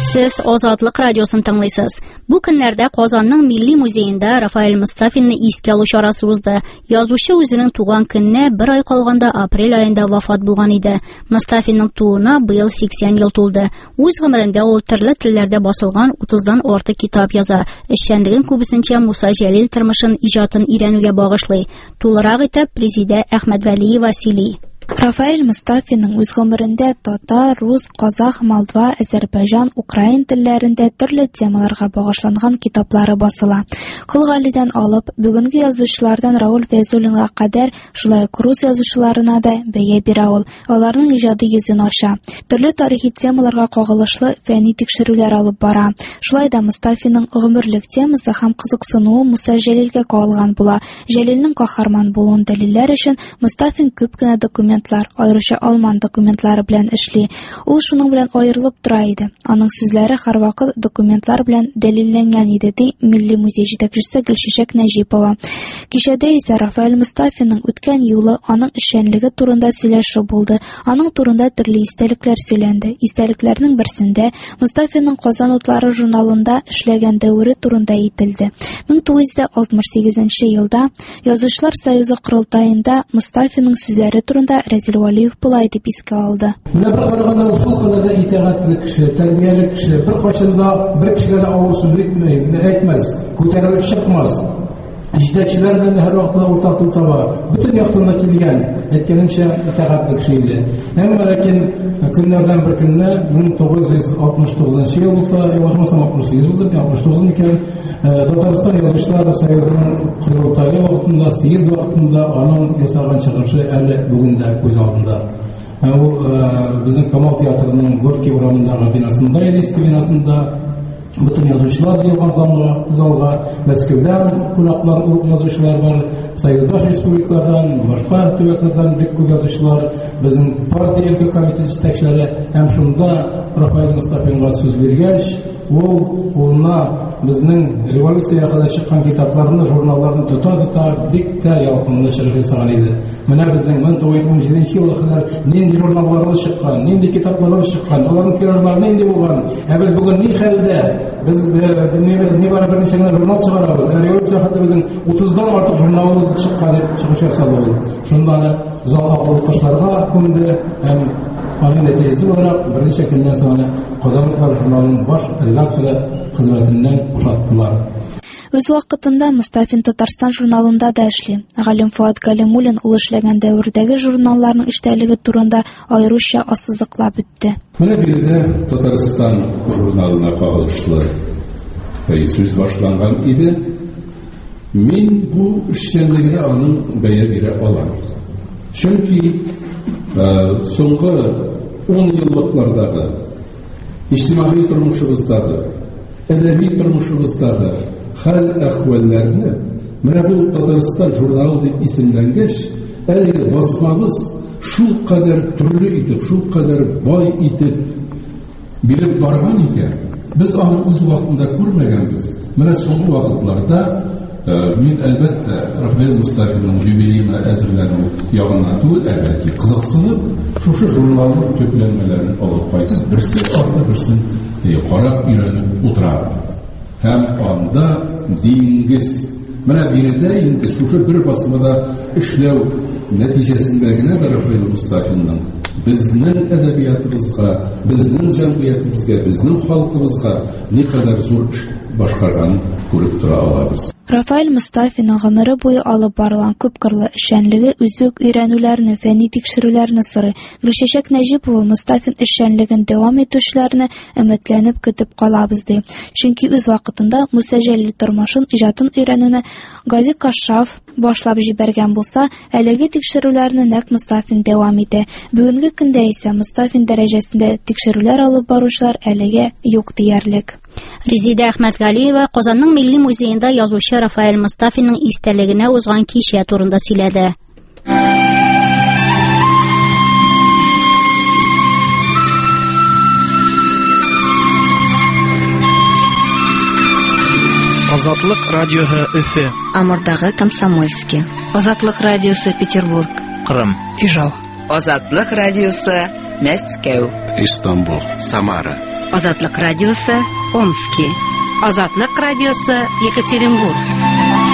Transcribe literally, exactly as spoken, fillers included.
Siz Azadlık Radyosu'nu tınlıyorsunuz. Bu günlerde Kazan'ın Milli Müzeyinde Rafael Mustafin'ni iske alış arası uzdu. Yazışı özünün tuğan gününe bir ay kalganda aprel ayında vafat bulgan idi. Mustafin'nin tuğuna bu yıl seksen yıl tuldu. Öz gımrında o türlü tillerde basılgan otuzdan orta kitap yaza. İşçendigin kubisінче Musa Jalil tırmışın icatın irenüge bağışlay. Tuğlarak itip Prezide Ahmet Veli Vasili. Rafael Mustafin'ның үз гомерендә татар, рус, казах, молдва, азәрбайҗан, украин телләрендә төрле темаларга багышланган китаплары басыла. Кылгалидән алып, бүгенге язучылардан Рауль Фәйзуллинга кадәр шулай ук рус язучыларына да бәя бирә ул. Аларның иҗады йөзен ача. Төрле тарихи темаларга кагылышлы фәнни тикшерүләр алып бара. Шулай да Мустафинның гомерлек темасы һәм кызыксынуы Муса Җәлилгә кагылган була. Җәлилнең каһарман булуын дәлилләр өчен Мустафин күп кенә документ аеруча алман документлары белән эшли. Ул шуның белән аерылып тора иде. Аның сүзләре һәрвакыт документлар белән дәлилләнгән иде, ди Милли музей җитәкчесе Гөлчәчәк Нәҗипова. Кичәдә исә Рафаэль Мустафинның үткән юлы аның эшчәнлеге турында сөйләшү булды. Аның турында төрле истәлекләр сөйләнде. Истәлекләрнең берсендә Мустафинның Казан утлары журналында эшләгән дәвре турында әйтелде. мең тугыз йөз алтмыш сигезенче елда Язучылар союзы курултаенда Мустафинның сүзләре турында Разил Валиев булай дип искә алды. Менә бер караганда шул хәлдә итәгатьлек кеше, тәрбияле кеше, бер кайчанда бер кешегә дә авыр сүз әйтмәс, күтәрелеп чыкмас. Җитәкчеләр белән һәр вакытта уртак тел таба. Бөтен яктан килгән, әйткәнемчә, итәгатьле кеше иде. Әмма ләкин көннәрдән бер көнне мең тугыз йөз алтмыш тугызынчы ел булса, язмасам алтмыш сигез булды, алтмыш тугыз икән. Татарстан Язучылар союзының курултайы вакытында, сигез вакытында аның ясаган чыгышы әле бүген дә күз алдында. Ул безнең Камал театрының Горький урамындагы бинасында, Елиске бинасында bütün yazıcılar yılgan залга, Мәскәүдән кунаклар, yazıcılar var, Союздаш республикалардан, башка төбәкләрдән бик күп yazıcılar, безнең партия өлкә комитеты җитәкчеләре һәм шунда Рафаэль Мустафинга сүз биргәч, ул улына безнең революция хәле чыккан китапларны, журналларны тота-тота бик тә ялкынлы чыгыш ясаган иде. Менә безнең мең тугыз йөз җиденче елга кадәр нинди журналлар чыккан, нинди китаплар чыккан, аларның тиражлары нинди булган. Ә без бүген ни хәлдә? Biz ne var bir neçe jurnal çıkarırız. Revoliutsiya hatta bizim otuzdan artık jurnalımız çıkkan diye çıkış yasalı. Şundan zal akıllıkçılarga kumdu hem aynı neticesi olarak bir neçe günden sonra Qadarlıklar jurnalının baş redaktöre hizmetinden boşalttılar. Үз вакытында Мустафин Татарстан журналында да эшли. Галим Фуат Галимуллин ул эшләгән дәвердәге журналларның эштәлеге турында аеруча ассызыклап үтте. Менә биредә Татарстан журналына кагылышлы сүз башланган иде. Мин бу эшчәнлегенә аның бәя бирә алам. Чөнки соңгы он еллыклардагы иҗтимагый тормышыбыздагы, әдәби тормышыбыздагы хәл-әхвәлләрне менә бу Татарстан журналы дип исемләнгәч, әлеге басмабыз шул кадәр төрле итеп, шул кадәр бай итеп биреп барган икән. Без аны үз вакытында күрмәгәнбез. Менә соңгы вакытларда мин әлбәттә Рафаэль Мустафинның юбилеена әзерләнү ягына түгел, бәлки кызыксынып, шушы журналның төпләнмәләрен алып кайтып, берсе арты берсен карап өйрәнеп утыра. Һәм анда диңгез. Менә биредә инде шушы бер басмада эшләү нәтиҗәсендә генә Рафаэль Мустафинның безнең әдәбиятыбызга, безнең җәмгыятебезгә, безнең халкыбызга никадәр зур эш башкарганын күреп тора алабыз. Рафаэль Мустафинның гомере буе алып барылган күп кырлы эшчәнлеге үзүк өйрәнүләрне, фәнни тикшерүләрне сорый. Гөлчәчәк Нәҗипова Мустафин эшчәнлеген дәвам итүчеләрне өметләнеп көтеп калабыз ди. Чөнки үз вакытында Муса Җәлил тормышын, иҗатын өйрәнүне Гази Кашшаф башлап җибәргән булса, әлеге тикшерүләрне нәкъ Мустафин дәвам итә. Бүгенге көндә исә Мустафин дәрәҗәсендә тикшерүләр алып баручылар әлегә юк диярлек. Резида Ахмет Галиева Казанның Милли музейында язучы Рафаэль Мустафинның истәлегенә узган кичә турында сөйләде. Азатлык радиоһы Өфе. Амурдагы Комсомольский. Азатлык радиосы Петербург. Кырым. Ижау. Азатлык радиосы Мәскәү. Истанбул. Самара. Азатлык радиосы Омский. Азатлык радиосы Екатеринбург.